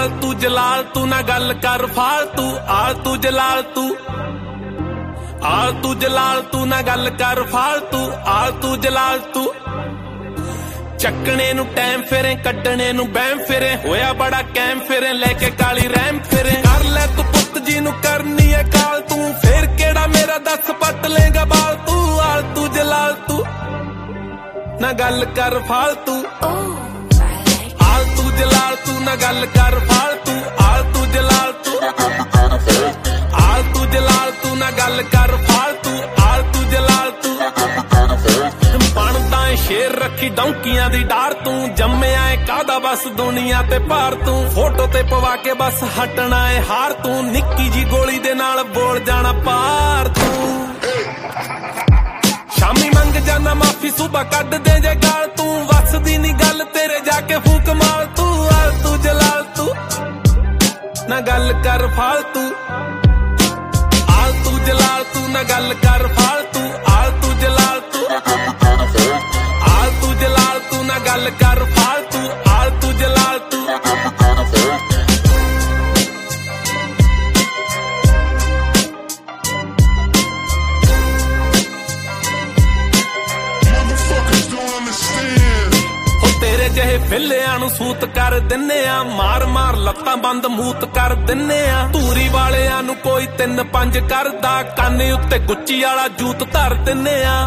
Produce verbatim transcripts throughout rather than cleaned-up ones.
आलतू जलालतू ना गल कर फालतू आलतू जलालतू आलतू जलालतू ना गल कर फालतू आलतू जलालतू चकने नू टाइम फिरे कड्डने नू बैम फिरे होया बड़ा कैम फिरे लेके काली रैम फिरे कर ले तू पुत जी नू करनी है काल तू फिर केड़ा मेरा दस पट लेगा बाल तू आलतू जलालतू ना गल कर फालतू आलतू जलालतू ना गल कर फालतू आलतू जलालतू आलतू जलालतू ना गल कर फालतू आलतू जलालतू बनदा शेर रखी डौंकियां दी डार तू जम्मिया है कादा बस दुनिया ते पार तू फोटो ते पवा के बस हटना है हार तू निक्की जी गोली दे नाल बोल जाना पार तू शामी मंग जाना माफी सुबह कड दे जे गाल तू वसदी नी गल तेरे जाके फूक मार तू आलतू जलालतू ना गल कर फालतू आलतू जलालतू ना गल कर फालतू आलतू जलालतू आलतू जलालतू ना गल कर फालतू आलतू जलालतू तेरे जहे फिलिया नू सूत कर दिन्ने आ मार मार लत्तां बंद मूत कर दिन्ने आ धूरी वालियां नू कोई तिन पंज करदा काने उत्ते गुच्ची वाला जूत धर दिन्ने आ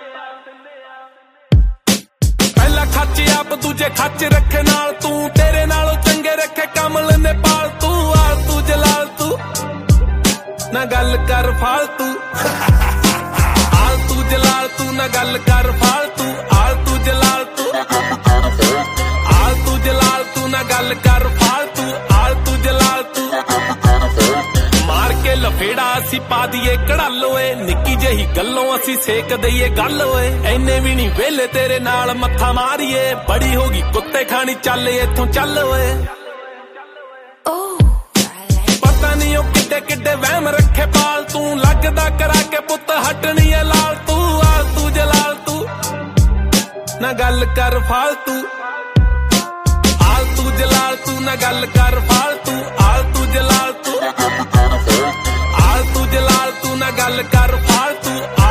पहला खच आप दूजे खच रखे नाल तू तेरे नालों चंगे रखे कमल ने पाल तू आलतू जलालतू ना गल कर फालतू आलतू जलालतू ना गल कर फालतू आलतू जलालतू आलतू जलालतू ना गल कर फालतू आलतू जलालतू मार के लफेड़ा असी पा दिए कड़ालोए निक्की जही गल्लों असी सेक दईए गल होए ऐने भी नहीं वेले तेरे नाल मत्था मारिए बड़ी होगी कुत्ते खानी चल इथों चल होए पता नहीं ओ किड्डे किड्डे वहम रखे पाल तू लगदा करा के पुत हटनी है लाल तू आलतू जलालतू ना गल कर फालतू आलतू जलालतू ना गल कर फालतू आलतू जलालतू आलतू जलालतू ना गल कर फालतू